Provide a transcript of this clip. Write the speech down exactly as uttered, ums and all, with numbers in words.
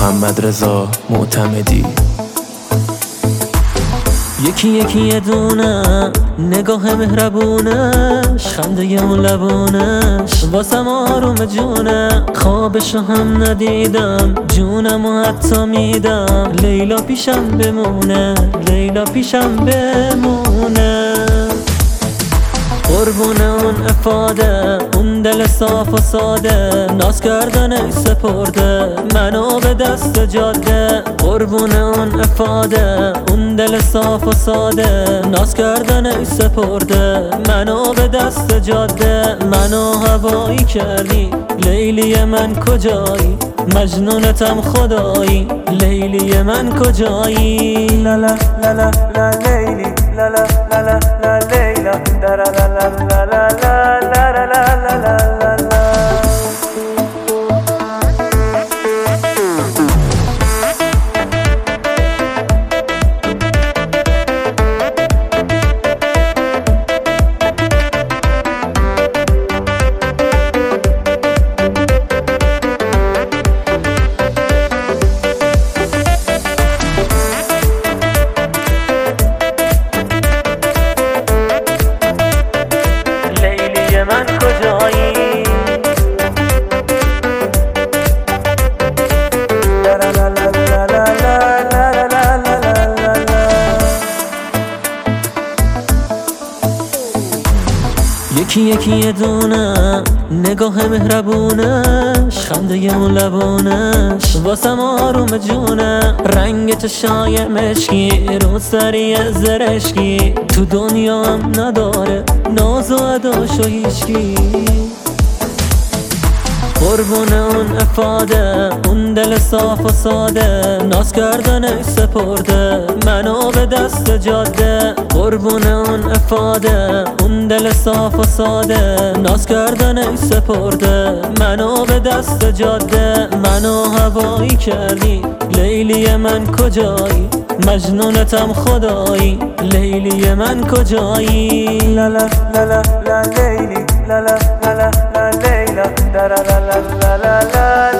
محمد رضا معتمدی. یکی یکی یه دونه نگاه مهربونش، خنده اون لبونش واسم آروم جونه. خوابشو هم ندیدم جونمو حتی میدم، لیلا پیشم بمونه، لیلا پیشم بمونه. قربونه اون افاده، اون دل صاف و ساده، ناز کردنش سپرده منو به دست جاده. قربونه اون افاده، اون دل صاف و ساده، ناز کردنش سپرده منو به دست جاده. منو هوایی کردی لیلی من کجایی، مجنونتم خدایی لیلی من کجایی. لالا لالا لا لیلی لالا لالا لا لیلا درا لا لا لا لا لا لا لا لا لا. من کجایی؟ لا لا لا لا لا لا لا لا لا لا. یکی یکی یه دونه نگاه مهربونش، خنده اون لبونش واسم آروم جونه. رنگ چشای مشکی رو سری زرشکی، تو دنیا هم نداره ناز و اداشو هیچکی. قربونه اون افاده، اون دل صاف و ساده، ناز کردنش سپرده منو به دست جاده. قربونه اون افاده، اون دل صاف و ساده، ناز کردنش سپرده منو به دست جاده. منو هوایی کردی لیلی من کجایی، مجنونتم خدایی لیلی من کجایی. لالا لالا لا لیلی لالا لالا لا لیلا درا لا لا لا لا لا